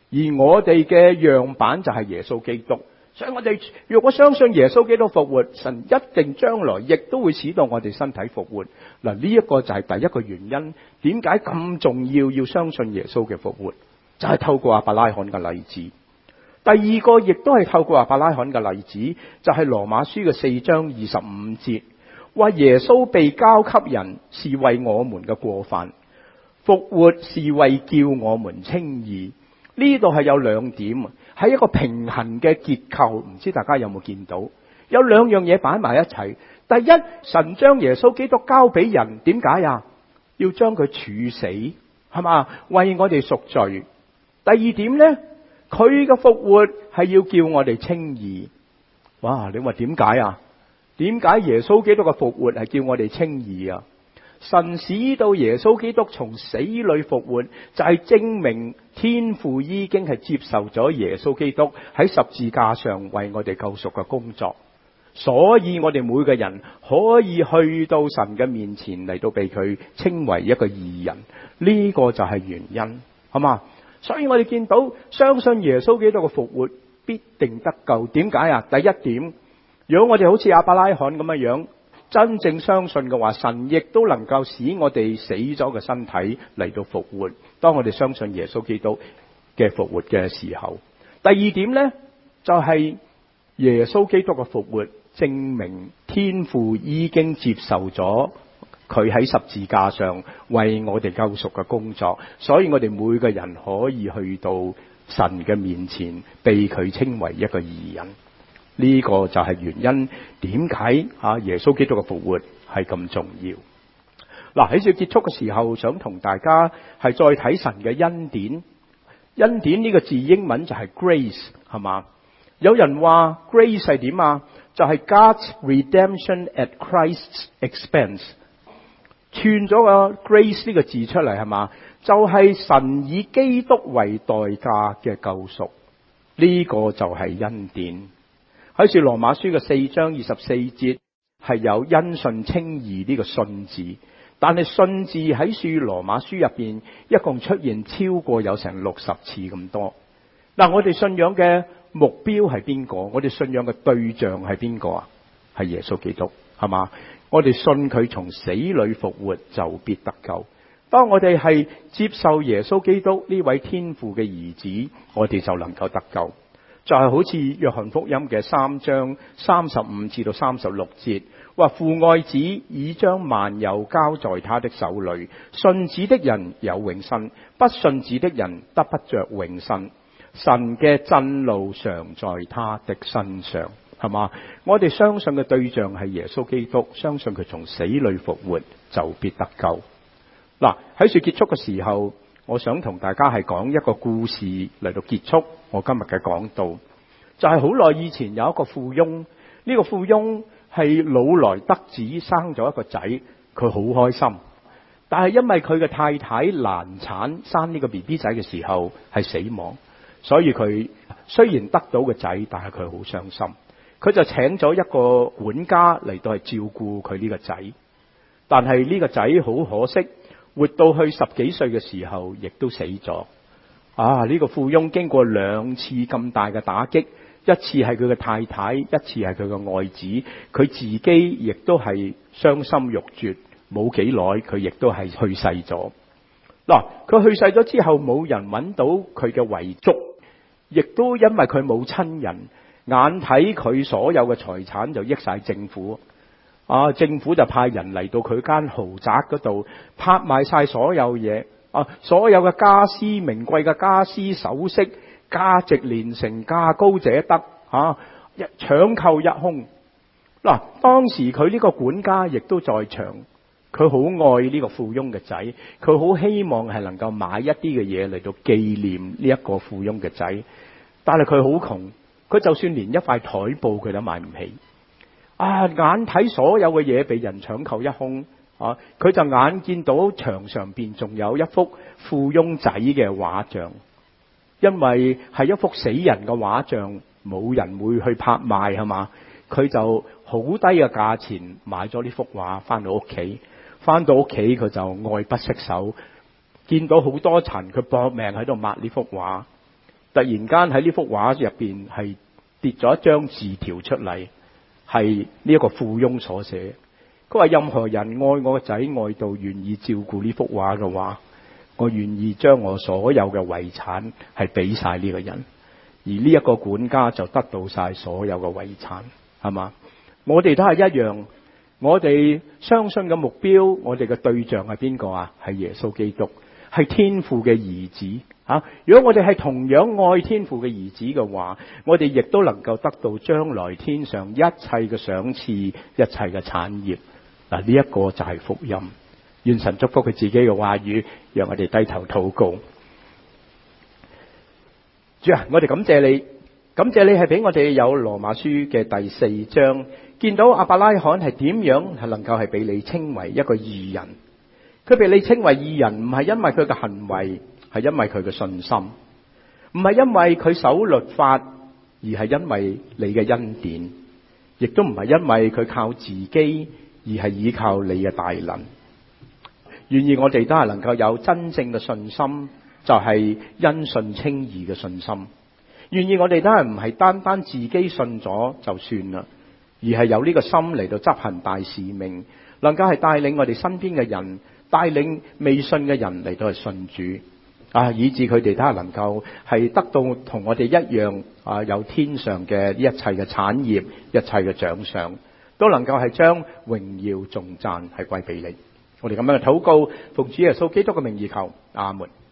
而我哋嘅樣板就係耶穌基督。所以我哋若果相信耶穌基督復活，神一定將來亦都會使到我哋身體復活。嗱，呢一個就係第一個原因，點解咁重要相信耶穌嘅復活，就係透過亞伯拉罕嘅例子。第二個亦都係透過亞伯拉罕嘅例子，就係羅馬書嘅4章25節，話耶穌被交給人是為我們嘅過犯，復活是為叫我們稱義。呢度係有兩點，係一個平衡嘅結構，唔知大家有冇見到？有兩樣嘢擺埋一齊。第一，神將耶穌基督交俾人，點解啊？要將佢處死，係嘛？為我哋贖罪。第二點呢，佢嘅復活係要叫我哋稱義。哇！你話點解啊？點解耶穌基督嘅復活係叫我哋稱義啊？神使到耶穌基督從死裏復活，就係證明天父已經係接受咗耶穌基督喺十字架上為我哋救贖嘅工作，所以我哋每個人可以去到神嘅面前嚟到被佢稱為一個義人，呢個就係原因，好嘛？所以我哋見到相信耶穌基督嘅復活必定得救。點解啊？第一點，如果我哋好似亞伯拉罕咁樣真正相信嘅話，神亦都能夠使我哋死咗嘅身體嚟到復活。當我哋相信耶穌基督嘅復活嘅時候，第二點呢，就係耶穌基督嘅復活證明天父已經接受咗佢喺十字架上為我哋救贖嘅工作，所以我哋每個人可以去到神嘅面前，被佢稱為一個義人。呢個就係原因，點解耶穌基督嘅復活係咁重要。嗱，喺結束嘅時候，想同大家係再睇神嘅恩典。恩典呢個字英文就係 grace， 係嘛？有人話 grace 係點啊？就係 God's redemption at Christ's expense。串咗個 grace 呢個字出嚟，係嘛？就係神以基督為代價嘅救贖。呢個就係恩典。喺《羅馬書》嘅4章24節係有因信稱義呢個信字，但係信字喺《羅馬書》入邊一共出現超過有成60次咁多。嗱，我哋信仰嘅目標係邊個？我哋信仰嘅對象係邊個啊？係耶穌基督，係嘛？我哋信佢從死裏復活就必得救。當我哋係接受耶穌基督呢位天父嘅兒子，我哋就能夠得救。就係好似約翰福音嘅3章35至到36節，話父愛子已將萬有交在他的手裏，信子的人有永生，不信子的人得不着永生。神嘅震怒常在他的身上，係嘛？我哋相信嘅對象係耶穌基督，相信佢從死裏復活就必得救。嗱，喺結束嘅時候，我想同大家係講一個故事嚟到結束我今日嘅講道。就係好耐以前有一個富翁，呢個富翁係老來得子，生咗一個仔，佢好開心。但係因為佢嘅太太難產，生呢個 BB 仔嘅時候係死亡，所以佢雖然得到個仔，但係佢好傷心。佢就請咗一個管家嚟到係照顧佢呢個仔，但係呢個仔好可惜，活到去10幾歲嘅時候，亦都死咗。呢個富翁經過2次咁大嘅打擊，一次係佢嘅太太，一次係佢嘅愛子，佢自己亦都係傷心欲絕，冇幾耐佢亦都係去世咗。嗱，佢去世咗之後，冇人揾到佢嘅遺囑，亦都因為佢冇親人，眼睇佢所有嘅財產就益晒政府。政府就派人嚟到佢間豪宅嗰度拍賣晒所有嘢，所有嘅家私、名貴嘅家私、首飾，價值連城，價高者得，搶購一空。嗱，當時佢呢個管家亦都在場，佢好愛呢個富翁嘅仔，佢好希望係能夠買一啲嘅嘢嚟到紀念呢一個富翁嘅仔，但係佢好窮，佢就算連一塊台布佢都買唔起。眼睇所有嘅嘢被人搶購一空，佢就眼見到牆上邊仲有一幅富翁仔嘅畫像，因為係一幅死人嘅畫像，冇人會去拍賣，係嘛？佢就好低嘅價錢買咗呢幅畫，翻到屋企，佢就愛不釋手，見到好多塵，佢搏命喺度抹呢幅畫。 突然間喺呢幅畫入邊係跌咗一張字條出嚟，係呢一個富翁所寫。佢話任何人愛我個仔愛到願意照顧呢幅畫嘅話，我願意將我所有嘅遺產係俾晒呢個人，而呢一個管家就得到晒所有嘅遺產，係嘛？我哋都係一樣，我哋相信嘅目標，我哋嘅對象係邊個啊？係耶穌基督，係天父嘅兒子啊！如果我哋係同樣愛天父嘅兒子嘅話，我哋亦都能夠得到將來天上一切嘅賞賜，一切嘅產業。嗱，呢一個就係福音。願神祝福佢自己嘅話語，讓我哋低頭禱告。主啊，我哋感謝你，感謝你係俾我哋有羅馬書嘅第4章，見到亞伯拉罕係點樣係能夠係俾你稱為一個義人。佢被你稱為義人，唔係因為佢嘅行為，係因為佢嘅信心，唔係因為佢守律法，而係因為你嘅恩典，亦都唔係因為佢靠自己，而係依靠你嘅大能。願意我哋都係能夠有真正嘅信心，就係因信稱義嘅信心。願意我哋都係唔係單單自己信咗就算啦，而係有呢個心嚟到執行大使命，能夠係帶領我哋身邊嘅人，帶領未信嘅人嚟到去信主啊，以致佢哋都係能夠係得到同我哋一樣啊，有天上嘅一切嘅產業，一切嘅獎賞，都能夠係將榮耀頌讚係歸俾你。我哋咁樣嘅禱告，奉主耶穌基督嘅名義求，阿門。